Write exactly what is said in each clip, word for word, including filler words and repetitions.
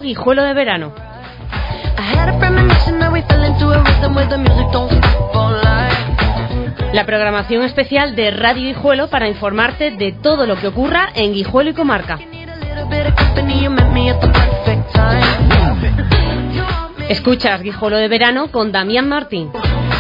Guijuelo de verano. La programación especial de Radio Guijuelo para informarte de todo lo que ocurra en Guijuelo y comarca. Escuchas Guijuelo de verano con Damián Martín.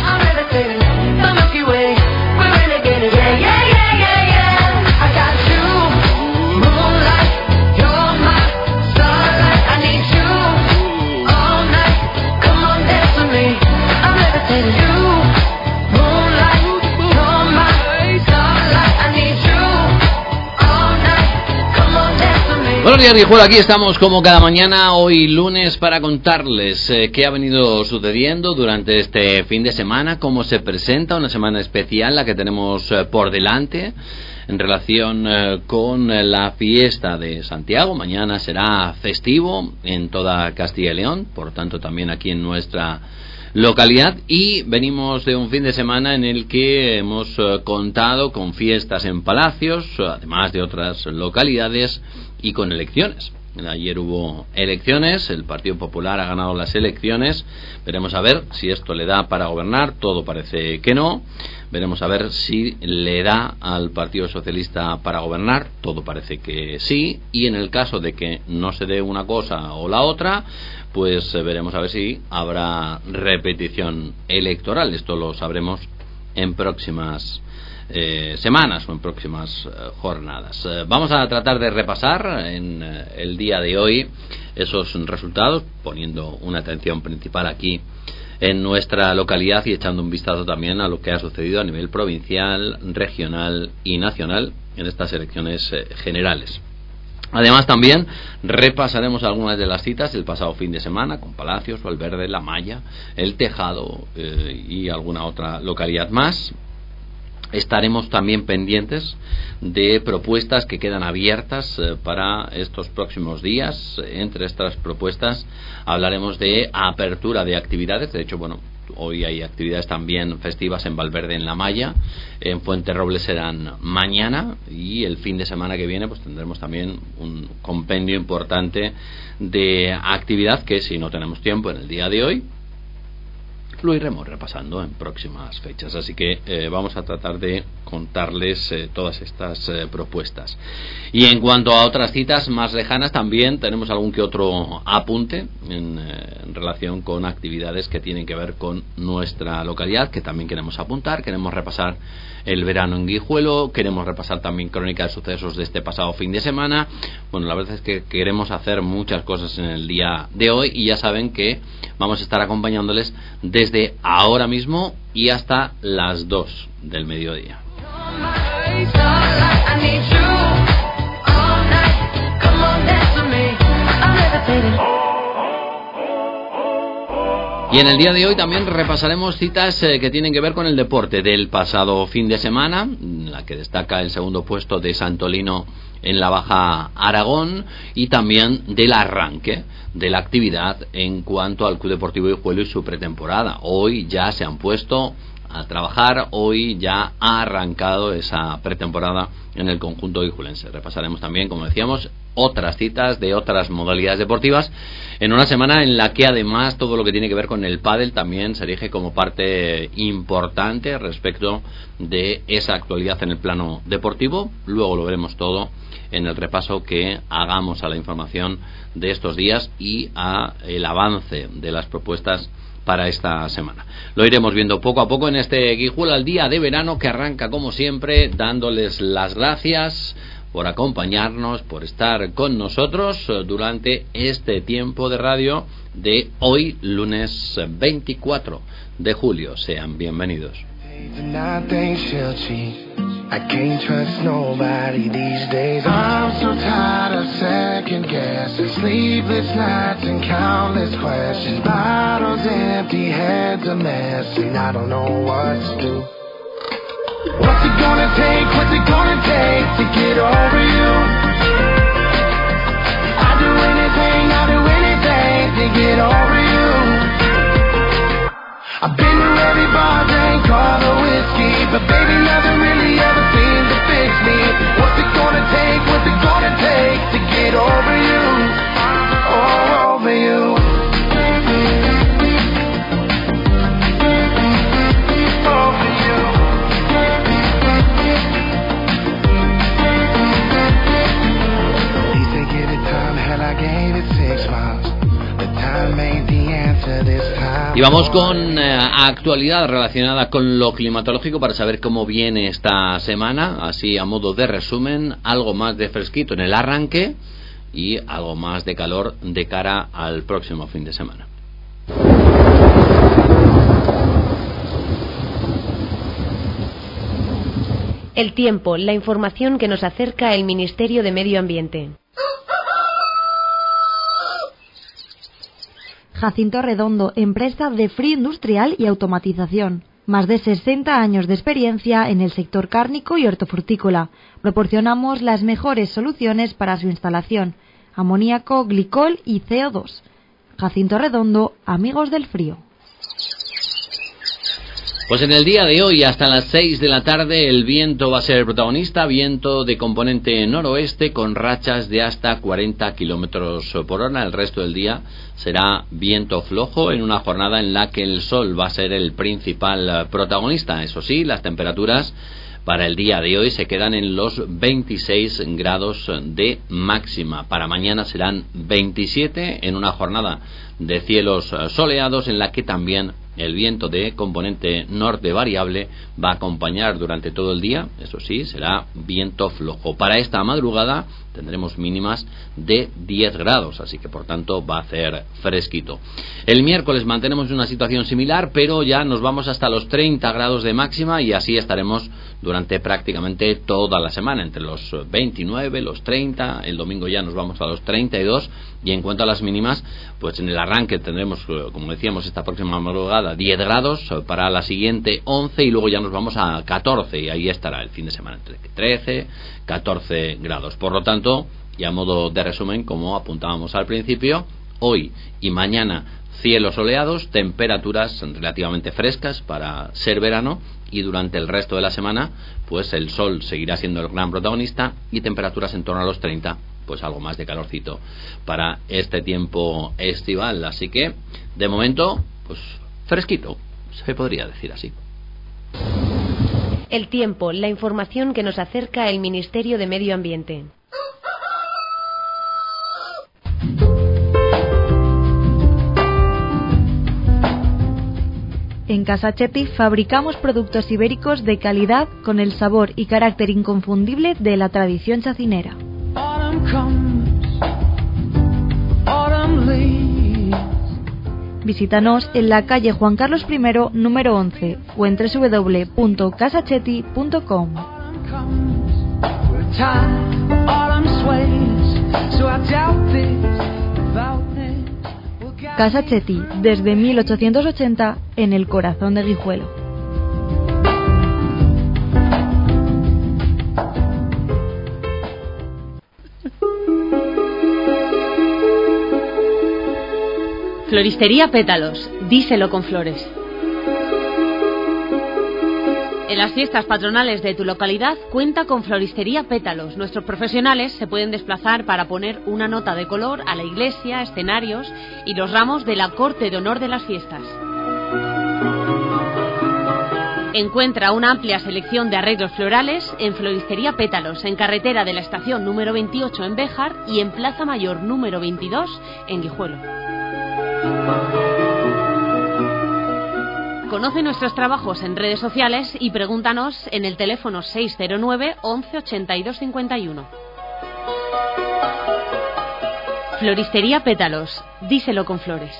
Buenos días, Guijuelo, aquí estamos como cada mañana, hoy lunes, para contarles eh, qué ha venido sucediendo durante este fin de semana, cómo se presenta una semana especial, la que tenemos eh, por delante, en relación eh, con la fiesta de Santiago. Mañana será festivo en toda Castilla y León, por tanto también aquí en nuestra localidad, y venimos de un fin de semana en el que hemos eh, contado con fiestas en palacios, además de otras localidades, y con elecciones. Ayer hubo elecciones, el Partido Popular ha ganado las elecciones, veremos a ver si esto le da para gobernar, todo parece que no, veremos a ver si le da al Partido Socialista para gobernar, todo parece que sí, y en el caso de que no se dé una cosa o la otra, pues veremos a ver si habrá repetición electoral. Esto lo sabremos en próximas Eh, semanas o en próximas eh, jornadas. Eh, vamos a tratar de repasar en eh, el día de hoy esos resultados, poniendo una atención principal aquí en nuestra localidad y echando un vistazo también a lo que ha sucedido a nivel provincial, regional y nacional en estas elecciones eh, generales. Además también repasaremos algunas de las citas del pasado fin de semana con Palacios, Valverde, La Maya, El Tejado eh, y alguna otra localidad más. Estaremos también pendientes de propuestas que quedan abiertas eh, para estos próximos días. Entre estas propuestas hablaremos de apertura de actividades. De hecho, bueno, hoy hay actividades también festivas en Valverde, en La Maya. En Fuenterrobles serán mañana, y el fin de semana que viene pues tendremos también un compendio importante de actividad que, si no tenemos tiempo en el día de hoy, lo iremos repasando en próximas fechas. Así que eh, vamos a tratar de contarles eh, todas estas eh, propuestas. Y en cuanto a otras citas más lejanas, también tenemos algún que otro apunte en, eh, en relación con actividades que tienen que ver con nuestra localidad, que también queremos apuntar. Queremos repasar el verano en Guijuelo, queremos repasar también crónica de sucesos de este pasado fin de semana. Bueno, la verdad es que queremos hacer muchas cosas en el día de hoy, y ya saben que vamos a estar acompañándoles desde ahora mismo y hasta las dos del mediodía. Y en el día de hoy también repasaremos citas eh, que tienen que ver con el deporte del pasado fin de semana, la que destaca el segundo puesto de Santolino en la Baja Aragón, y también del arranque de la actividad en cuanto al Club Deportivo Guijuelo y su pretemporada. Hoy ya se han puesto a trabajar, hoy ya ha arrancado esa pretemporada en el conjunto guijuelense. Repasaremos también, como decíamos, otras citas de otras modalidades deportivas en una semana en la que además todo lo que tiene que ver con el pádel también se erige como parte importante respecto de esa actualidad en el plano deportivo. Luego lo veremos todo en el repaso que hagamos a la información de estos días y a el avance de las propuestas para esta semana. Lo iremos viendo poco a poco en este Guijuelo al día de verano, que arranca como siempre dándoles las gracias por acompañarnos, por estar con nosotros durante este tiempo de radio de hoy, lunes veinticuatro de julio. Sean bienvenidos. I can't trust nobody these days. I'm so tired of second guessing, sleepless nights and countless questions. Bottles empty, heads a mess, and I don't know what to do. What's it gonna take, what's it gonna take to get over you? I'd do anything, I'd do anything to get over you. I've been to every bar, drank all the whiskey, but baby, nothing really ever seemed to fix me. What's it gonna take, what's it gonna take to get over you? Oh, oh six miles. The time ain't the answer this time. Y vamos con eh, actualidad relacionada con lo climatológico para saber cómo viene esta semana. Así, a modo de resumen, algo más de fresquito en el arranque y algo más de calor de cara al próximo fin de semana. El tiempo, la información que nos acerca el Ministerio de Medio Ambiente. Jacinto Redondo, empresa de frío industrial y automatización. Más de sesenta años de experiencia en el sector cárnico y hortofrutícola. Proporcionamos las mejores soluciones para su instalación: amoníaco, glicol y C O dos. Jacinto Redondo, amigos del frío. Pues en el día de hoy, hasta las seis de la tarde, el viento va a ser el protagonista, viento de componente noroeste con rachas de hasta cuarenta kilómetros por hora. El resto del día será viento flojo en una jornada en la que el sol va a ser el principal protagonista. Eso sí, las temperaturas para el día de hoy se quedan en los veintiséis grados de máxima. Para mañana serán veintisiete en una jornada de cielos soleados en la que también el viento de componente norte variable va a acompañar durante todo el día. Eso sí, será viento flojo. Para esta madrugada tendremos mínimas de diez grados, así que por tanto va a hacer fresquito. El miércoles mantenemos una situación similar, pero ya nos vamos hasta los treinta grados de máxima y así estaremos durante prácticamente toda la semana, entre los veintinueve, los treinta, el domingo ya nos vamos a los treinta y dos, y en cuanto a las mínimas, pues en el arranque tendremos, como decíamos, esta próxima madrugada diez grados, para la siguiente once y luego ya nos vamos a catorce y ahí estará el fin de semana entre trece, catorce grados. Por lo tanto, y a modo de resumen, como apuntábamos al principio, hoy y mañana cielos soleados, temperaturas relativamente frescas para ser verano, y durante el resto de la semana pues el sol seguirá siendo el gran protagonista y temperaturas en torno a los treinta, pues algo más de calorcito para este tiempo estival. Así que de momento pues fresquito, se podría decir así. El tiempo, la información que nos acerca el Ministerio de Medio Ambiente. En Casa Cheti fabricamos productos ibéricos de calidad con el sabor y carácter inconfundible de la tradición chacinera. Visítanos en la calle Juan Carlos primero, número once, o en doble u doble u doble u punto casa cheti punto com. Casa Cheti, desde mil ochocientos ochenta, en el corazón de Guijuelo. Floristería Pétalos, díselo con flores. En las fiestas patronales de tu localidad cuenta con Floristería Pétalos. Nuestros profesionales se pueden desplazar para poner una nota de color a la iglesia, escenarios y los ramos de la corte de honor de las fiestas. Encuentra una amplia selección de arreglos florales en Floristería Pétalos, en carretera de la estación número veintiocho en Béjar y en Plaza Mayor número veintidós en Guijuelo. Conoce nuestros trabajos en redes sociales y pregúntanos en el teléfono seis cero nueve once ochenta y dos cincuenta y uno. Floristería Pétalos, díselo con flores.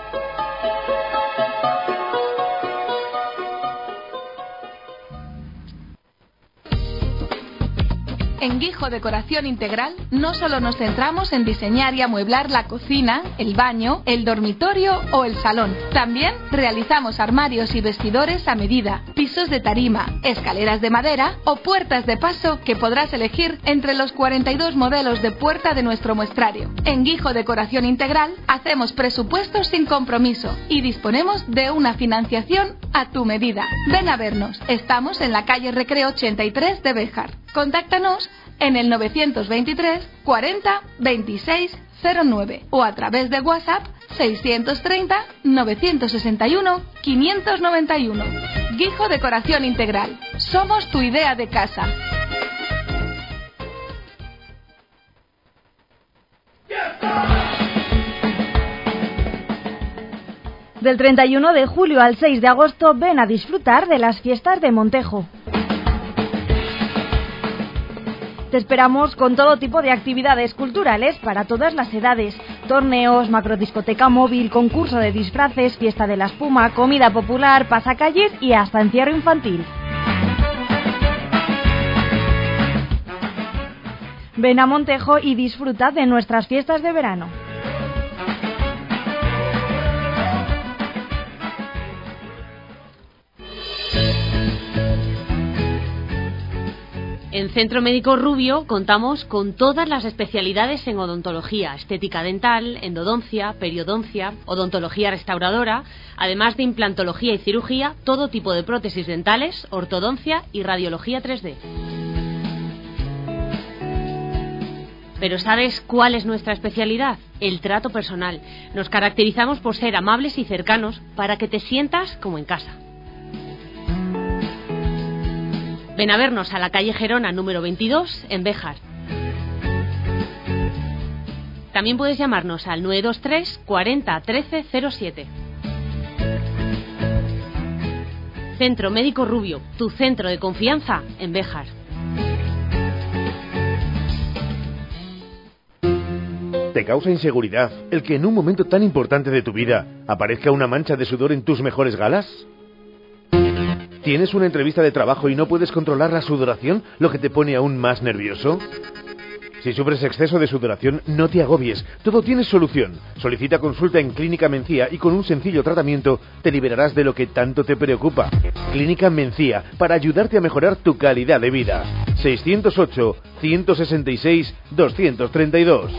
En Guijo Decoración Integral no solo nos centramos en diseñar y amueblar la cocina, el baño, el dormitorio o el salón. También realizamos armarios y vestidores a medida, pisos de tarima, escaleras de madera o puertas de paso que podrás elegir entre los cuarenta y dos modelos de puerta de nuestro muestrario. En Guijo Decoración Integral hacemos presupuestos sin compromiso y disponemos de una financiación a tu medida. Ven a vernos. Estamos en la calle Recreo ochenta y tres de Béjar. Contáctanos en el novecientos veintitrés cuarenta veintiséis cero nueve o a través de WhatsApp seiscientos treinta novecientos sesenta y uno quinientos noventa y uno. Guijo Decoración Integral. Somos tu idea de casa. Del treinta y uno de julio al seis de agosto ven a disfrutar de las fiestas de Montejo. Te esperamos con todo tipo de actividades culturales para todas las edades. Torneos, macrodiscoteca móvil, concurso de disfraces, fiesta de la espuma, comida popular, pasacalles y hasta encierro infantil. Ven a Montejo y disfruta de nuestras fiestas de verano. En Centro Médico Rubio contamos con todas las especialidades en odontología, estética dental, endodoncia, periodoncia, odontología restauradora, además de implantología y cirugía, todo tipo de prótesis dentales, ortodoncia y radiología tres D. Pero ¿sabes cuál es nuestra especialidad? El trato personal. Nos caracterizamos por ser amables y cercanos para que te sientas como en casa. Ven a vernos a la calle Gerona número veintidós en Béjar. También puedes llamarnos al nueve dos tres cuarenta trece cero siete. Centro Médico Rubio, tu centro de confianza en Béjar. ¿Te causa inseguridad el que en un momento tan importante de tu vida aparezca una mancha de sudor en tus mejores galas? ¿Tienes una entrevista de trabajo y no puedes controlar la sudoración, lo que te pone aún más nervioso? Si sufres exceso de sudoración, no te agobies, todo tiene solución. Solicita consulta en Clínica Mencía y con un sencillo tratamiento te liberarás de lo que tanto te preocupa. Clínica Mencía, para ayudarte a mejorar tu calidad de vida. seiscientos ocho, ciento sesenta y seis, doscientos treinta y dos.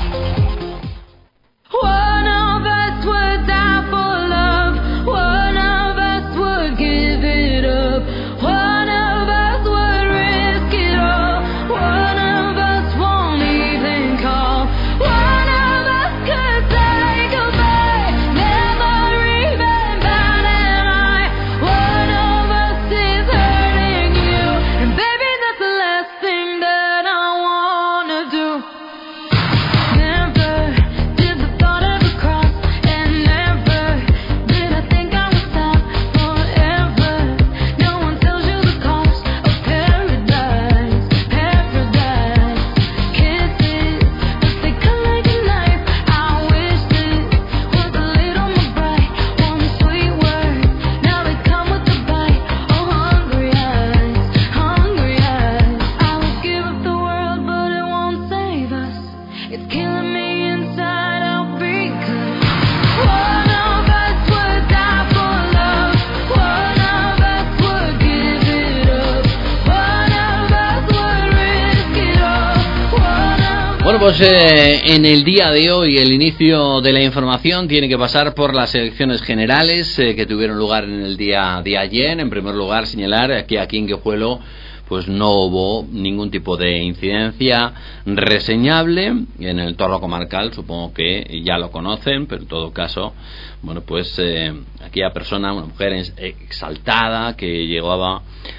Bueno, pues eh, en el día de hoy el inicio de la información tiene que pasar por las elecciones generales eh, que tuvieron lugar en el día de ayer. En primer lugar, señalar que aquí en Guijuelo pues no hubo ningún tipo de incidencia reseñable en el entorno comarcal. Supongo que ya lo conocen, pero en todo caso, bueno, pues eh, aquella persona, una mujer exaltada que llegaba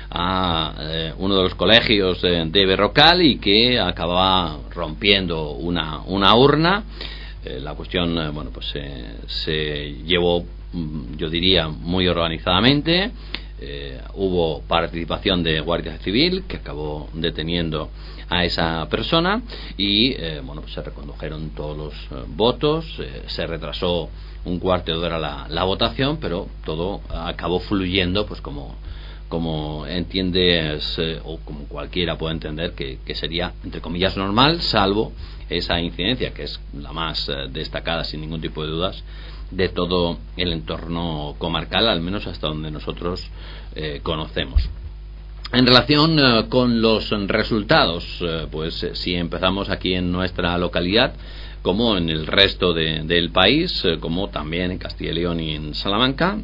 a eh, uno de los colegios de, de Berrocal y que acababa rompiendo una, una urna. Eh, la cuestión, eh, bueno, pues eh, se llevó, yo diría, muy organizadamente. Eh, hubo participación de Guardia Civil que acabó deteniendo a esa persona y eh, bueno, pues se recondujeron todos los eh, votos, eh, se retrasó un cuarto de hora la, la votación, pero todo acabó fluyendo pues como como entiendes eh, o como cualquiera puede entender que, que sería entre comillas normal, salvo esa incidencia que es la más eh, destacada sin ningún tipo de dudas de todo el entorno comarcal, al menos hasta donde nosotros eh, conocemos. En relación eh, con los resultados, eh, pues eh, si empezamos aquí en nuestra localidad, como en el resto de, del país, eh, como también en Castilla y León y en Salamanca,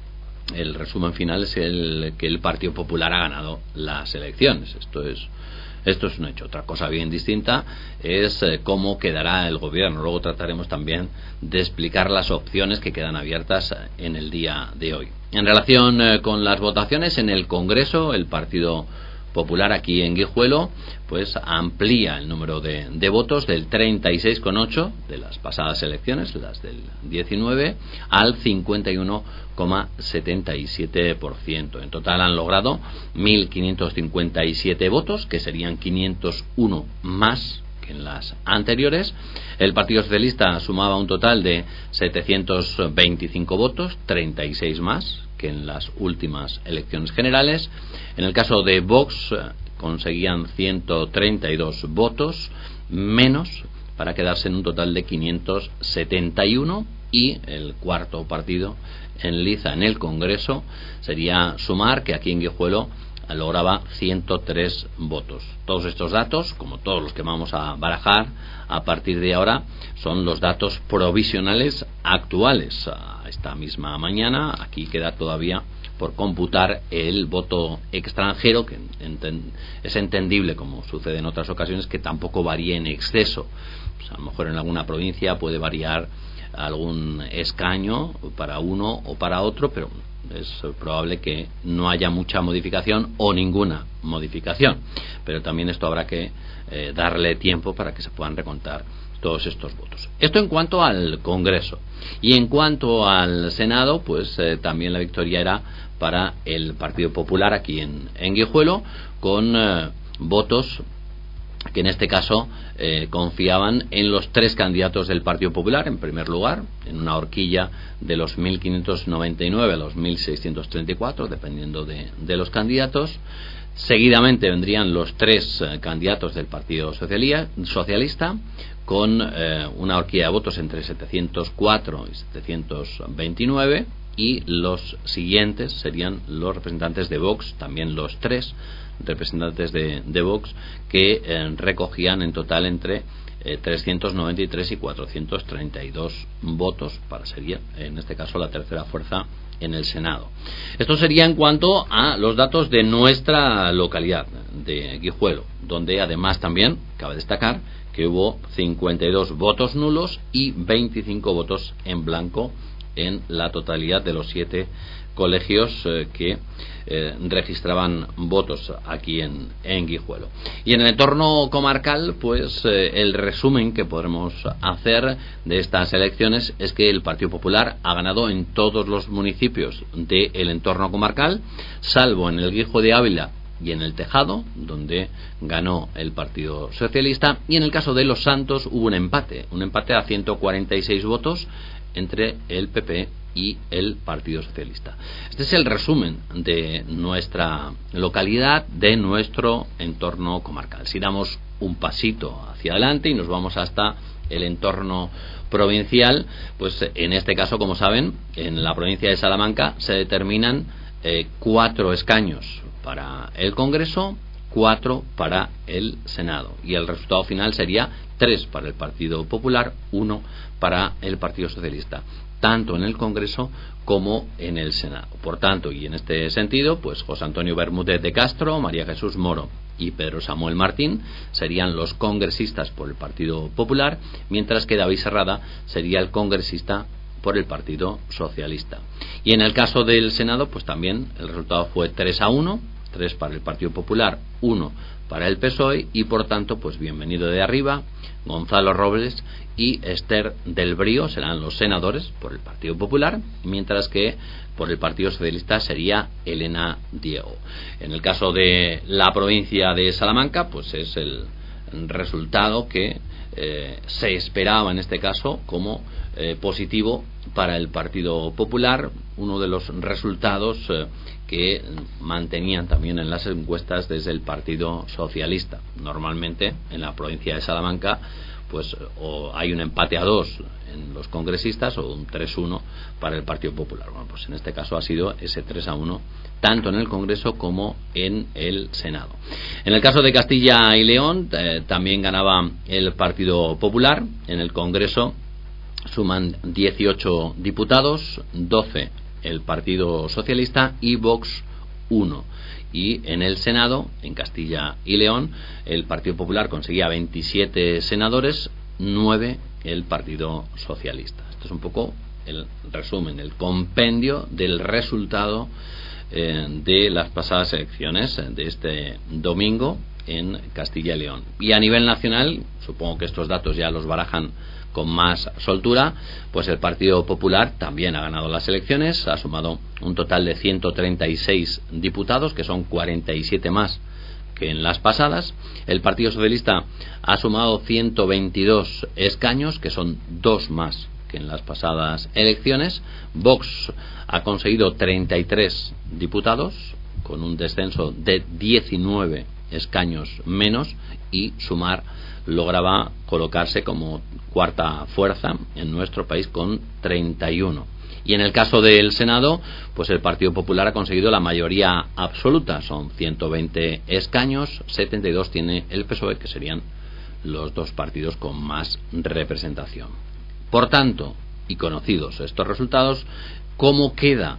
el resumen final es el que el Partido Popular ha ganado las elecciones. Esto es Esto es un hecho. Otra cosa bien distinta es eh, cómo quedará el gobierno. Luego trataremos también de explicar las opciones que quedan abiertas en el día de hoy. En relación eh, con las votaciones en el Congreso, el Partido Popular aquí en Guijuelo pues amplía el número de, de votos del treinta y seis coma ocho de las pasadas elecciones, las del diecinueve, al cincuenta y uno coma setenta y siete por ciento. En total han logrado mil quinientos cincuenta y siete votos, que serían quinientos uno más que en las anteriores. El Partido Socialista sumaba un total de setecientos veinticinco votos, treinta y seis más que en las últimas elecciones generales. En el caso de Vox eh, conseguían ciento treinta y dos votos menos para quedarse en un total de quinientos setenta y uno, y el cuarto partido en liza en el Congreso sería Sumar, que aquí en Guijuelo lograba ciento tres votos. Todos estos datos, como todos los que vamos a barajar a partir de ahora, son los datos provisionales actuales. A esta misma mañana aquí queda todavía por computar el voto extranjero, que enten- es entendible, como sucede en otras ocasiones, que tampoco varíe en exceso. Pues a lo mejor en alguna provincia puede variar algún escaño para uno o para otro, pero es probable que no haya mucha modificación o ninguna modificación, pero también esto habrá que eh, darle tiempo para que se puedan recontar todos estos votos. Esto en cuanto al Congreso. Y en cuanto al Senado, pues eh, también la victoria era para el Partido Popular aquí en, en Guijuelo, con eh, votos que en este caso eh, confiaban en los tres candidatos del Partido Popular, en primer lugar, en una horquilla de los mil quinientos noventa y nueve a los mil seiscientos treinta y cuatro, dependiendo de, de los candidatos. Seguidamente vendrían los tres eh, candidatos del Partido Socialia, Socialista, con eh, una horquilla de votos entre setecientos cuatro y setecientos veintinueve, y los siguientes serían los representantes de Vox, también los tres representantes de, de Vox, que eh, recogían en total entre eh, trescientos noventa y tres y cuatrocientos treinta y dos votos, para ser en este caso la tercera fuerza en el Senado. Esto sería en cuanto a los datos de nuestra localidad de Guijuelo, donde además también cabe destacar que hubo cincuenta y dos votos nulos y veinticinco votos en blanco en la totalidad de los siete colegios eh, que eh, registraban votos aquí en, en Guijuelo. Y en el entorno comarcal, pues eh, el resumen que podremos hacer de estas elecciones es que el Partido Popular ha ganado en todos los municipios del entorno comarcal, salvo en el Guijo de Ávila y en el Tejado, donde ganó el Partido Socialista. Y en el caso de Los Santos hubo un empate, un empate a ciento cuarenta y seis votos entre el P P y el Partido Socialista. Este es el resumen de nuestra localidad, de nuestro entorno comarcal. Si damos un pasito hacia adelante y nos vamos hasta el entorno provincial, pues en este caso, como saben, en la provincia de Salamanca se determinan eh, cuatro escaños para el Congreso, cuatro para el Senado, y el resultado final sería tres para el Partido Popular, uno para el Partido Socialista, tanto en el Congreso como en el Senado. Por tanto, y en este sentido, pues José Antonio Bermúdez de Castro, María Jesús Moro y Pedro Samuel Martín serían los congresistas por el Partido Popular, mientras que David Serrada sería el congresista por el Partido Socialista. Y en el caso del Senado, pues también el resultado fue tres a uno, tres para el Partido Popular, uno para el P S O E, y por tanto, pues bienvenido de arriba, Gonzalo Robles y Esther del Brío serán los senadores por el Partido Popular, mientras que por el Partido Socialista sería Elena Diego. En el caso de la provincia de Salamanca, pues es el resultado que eh, se esperaba en este caso como eh, positivo para el Partido Popular, uno de los resultados eh, que mantenían también en las encuestas desde el Partido Socialista. Normalmente en la provincia de Salamanca pues o hay un empate a dos en los congresistas o un tres uno para el Partido Popular. Bueno, pues en este caso ha sido ese tres a uno tanto en el Congreso como en el Senado. En el caso de Castilla y León eh, también ganaba el Partido Popular. En el Congreso suman dieciocho diputados, doce el Partido Socialista y Vox uno. Y en el Senado, en Castilla y León, el Partido Popular conseguía veintisiete senadores, nueve el Partido Socialista. Esto es un poco el resumen, el compendio del resultado eh, de las pasadas elecciones de este domingo en Castilla y León. Y a nivel nacional, supongo que estos datos ya los barajan con más soltura, pues el Partido Popular también ha ganado las elecciones, ha sumado un total de ciento treinta y seis diputados, que son cuarenta y siete más que en las pasadas. El Partido Socialista ha sumado ciento veintidós escaños, que son dos más que en las pasadas elecciones. Vox ha conseguido treinta y tres diputados, con un descenso de diecinueve escaños menos, y Sumar lograba colocarse como cuarta fuerza en nuestro país con treinta y uno. Y en el caso del Senado, pues el Partido Popular ha conseguido la mayoría absoluta, son ciento veinte escaños, setenta y dos tiene el P S O E, que serían los dos partidos con más representación. Por tanto, y conocidos estos resultados, ¿cómo queda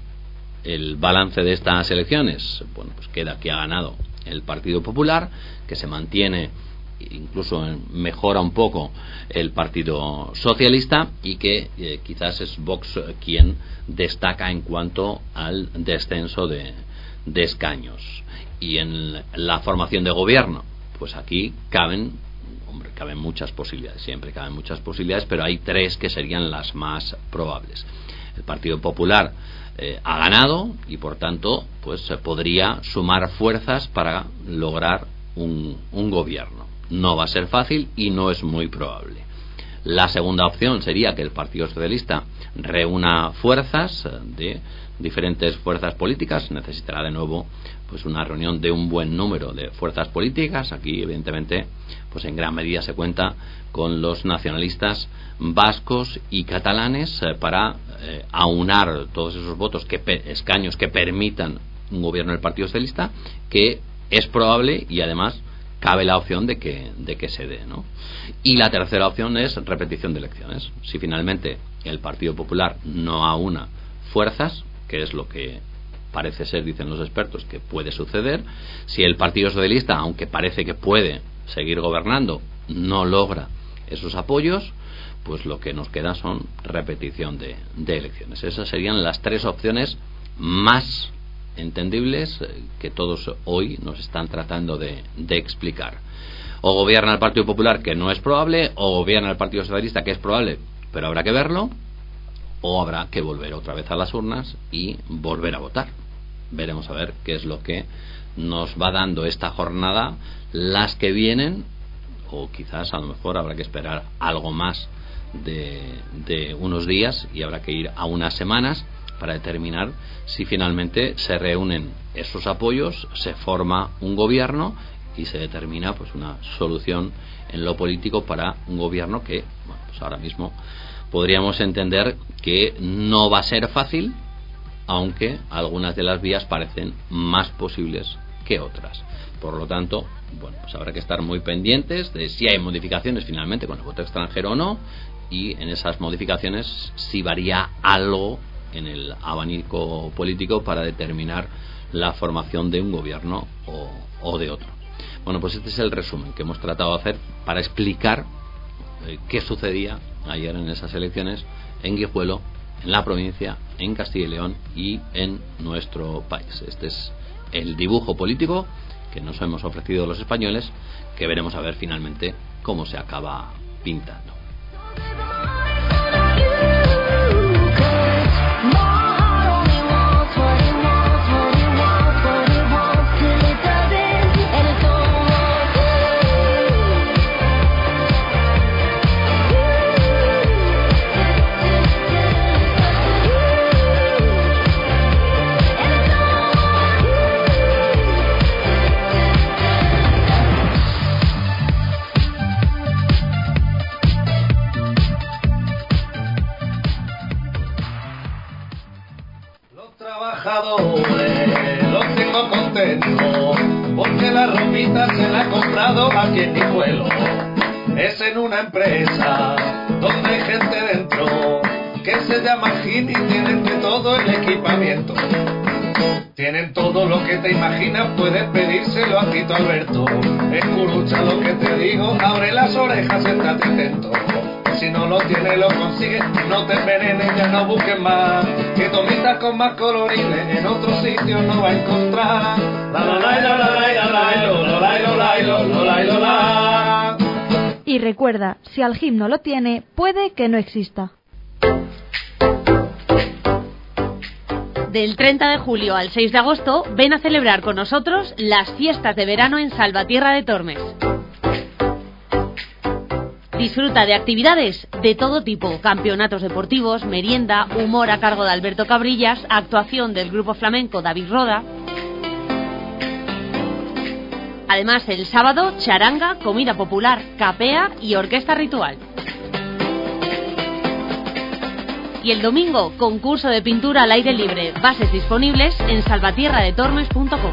el balance de estas elecciones? Bueno, pues queda que ha ganado el Partido Popular, que se mantiene, incluso mejora un poco el Partido Socialista, y que eh, quizás es Vox quien destaca en cuanto al descenso de, de escaños. Y en la formación de gobierno, pues aquí caben, hombre, caben muchas posibilidades, siempre caben muchas posibilidades, pero hay tres que serían las más probables. El Partido Popular eh, ha ganado y por tanto pues se podría sumar fuerzas para lograr un, un gobierno. No va a ser fácil y no es muy probable. La segunda opción sería que el Partido Socialista reúna fuerzas de diferentes fuerzas políticas. Necesitará de nuevo pues una reunión de un buen número de fuerzas políticas. Aquí evidentemente pues en gran medida se cuenta con los nacionalistas vascos y catalanes eh, para eh, aunar todos esos votos, que escaños que permitan un gobierno del Partido Socialista, que es probable y además cabe la opción de que, de que se dé, ¿no? Y la tercera opción es repetición de elecciones. Si finalmente el Partido Popular no aúna fuerzas, que es lo que parece ser, dicen los expertos, que puede suceder, si el Partido Socialista, aunque parece que puede seguir gobernando, no logra esos apoyos, pues lo que nos queda son repetición de, de elecciones. Esas serían las tres opciones más entendibles que todos hoy nos están tratando de, de explicar. O gobierna el Partido Popular, que no es probable, o gobierna el Partido Socialista, que es probable, pero habrá que verlo, o habrá que volver otra vez a las urnas y volver a votar. Veremos a ver qué es lo que nos va dando esta jornada, las que vienen, o quizás a lo mejor habrá que esperar algo más de, de unos días y habrá que ir a unas semanas para determinar si finalmente se reúnen esos apoyos, se forma un gobierno y se determina pues una solución en lo político para un gobierno que, bueno, pues ahora mismo podríamos entender que no va a ser fácil, aunque algunas de las vías parecen más posibles que otras. Por lo tanto, bueno, pues habrá que estar muy pendientes de si hay modificaciones finalmente con el voto extranjero o no, y en esas modificaciones si varía algo en el abanico político para determinar la formación de un gobierno o, o de otro. Bueno, pues este es el resumen que hemos tratado de hacer para explicar eh, qué sucedía ayer en esas elecciones en Guijuelo, en la provincia, en Castilla y León y en nuestro país. Este es el dibujo político que nos hemos ofrecido los españoles, que veremos a ver finalmente cómo se acaba pintando. Los tengo contentos porque la ropita se la he comprado aquí en Guijuelo. Es en una empresa donde hay gente dentro que se llama Gini y tienen de todo el equipamiento. Tienen todo lo que te imaginas, puedes pedírselo a Tito Alberto. Escucha lo que te digo, abre las orejas, estate atento. Si no lo tienes, lo consigues. No te envenenes, ya no busques más. Que tomitas con más colorines en otro sitio no va a encontrar. La la la la la la la la la la la la la. Y recuerda, si Algim no lo tiene, puede que no exista. Del treinta de julio al seis de agosto, ven a celebrar con nosotros las fiestas de verano en Salvatierra de Tormes. Disfruta de actividades de todo tipo, campeonatos deportivos, merienda, humor a cargo de Alberto Cabrillas, actuación del grupo flamenco David Roda. Además, el sábado, charanga, comida popular, capea y orquesta ritual. Y el domingo, concurso de pintura al aire libre. Bases disponibles en salvatierra de tormes punto com.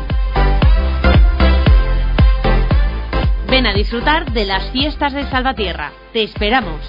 Ven a disfrutar de las fiestas de Salvatierra. Te esperamos.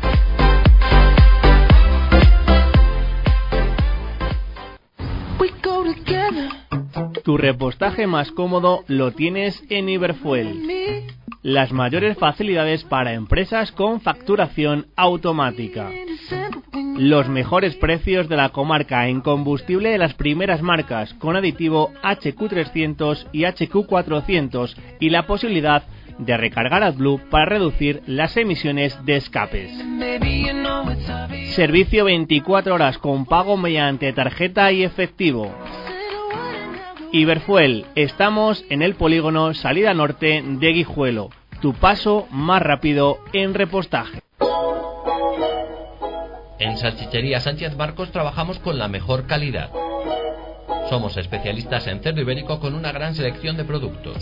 Tu repostaje más cómodo lo tienes en Iberfuel. Las mayores facilidades para empresas con facturación automática. Los mejores precios de la comarca en combustible de las primeras marcas con aditivo H Q trescientos y H Q cuatrocientos y la posibilidad de recargar AdBlue para reducir las emisiones de escapes. Servicio veinticuatro horas con pago mediante tarjeta y efectivo. Iberfuel, estamos en el polígono Salida Norte de Guijuelo, tu paso más rápido en repostaje. En Salchichería Sánchez Marcos trabajamos con la mejor calidad. Somos especialistas en cerdo ibérico con una gran selección de productos.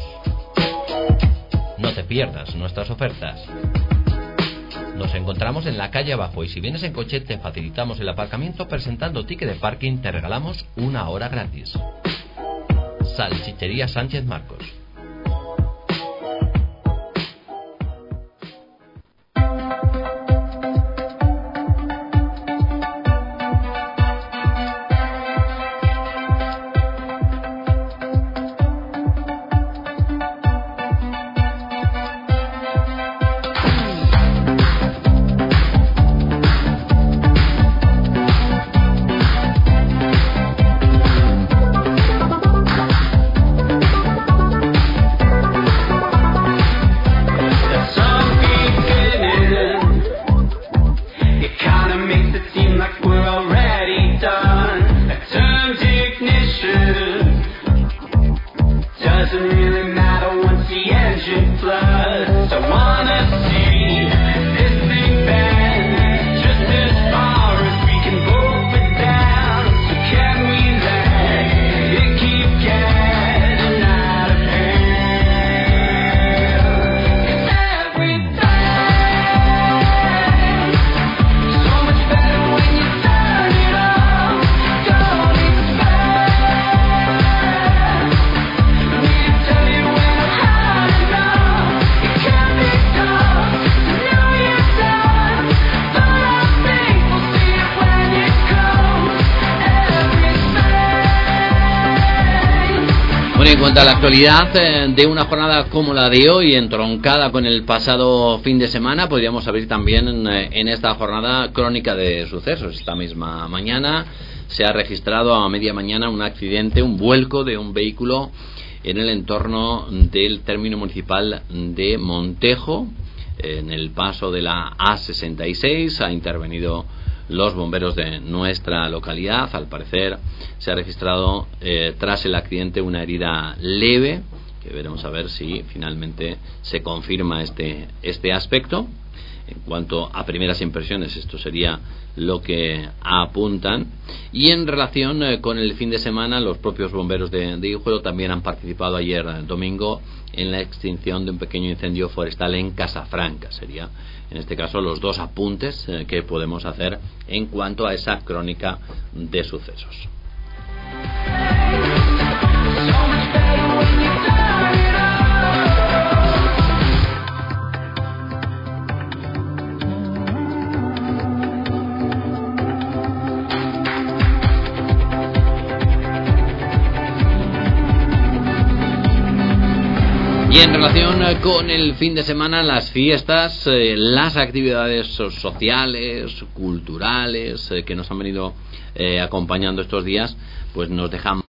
No te pierdas nuestras ofertas. Nos encontramos en la calle abajo y si vienes en coche te facilitamos el aparcamiento presentando ticket de parking, te regalamos una hora gratis. Salchichería Sánchez Marcos. En cuanto a la actualidad eh, de una jornada como la de hoy, entroncada con el pasado fin de semana, podríamos abrir también en, en esta jornada crónica de sucesos. Esta misma mañana se ha registrado a media mañana un accidente, un vuelco de un vehículo en el entorno del término municipal de Montejo, en el paso de la A sesenta y seis. Ha intervenido los bomberos de nuestra localidad. Al parecer se ha registrado eh, tras el accidente una herida leve, que veremos a ver si finalmente se confirma este, este aspecto. En cuanto a primeras impresiones, esto sería lo que apuntan. Y en relación eh, con el fin de semana, los propios bomberos de, de Guijuelo también han participado ayer eh, domingo en la extinción de un pequeño incendio forestal en Casafranca. Sería, en este caso, los dos apuntes eh, que podemos hacer en cuanto a esa crónica de sucesos. Y en relación con el fin de semana, las fiestas, eh, las actividades sociales, culturales, eh, que nos han venido eh, acompañando estos días, pues nos dejan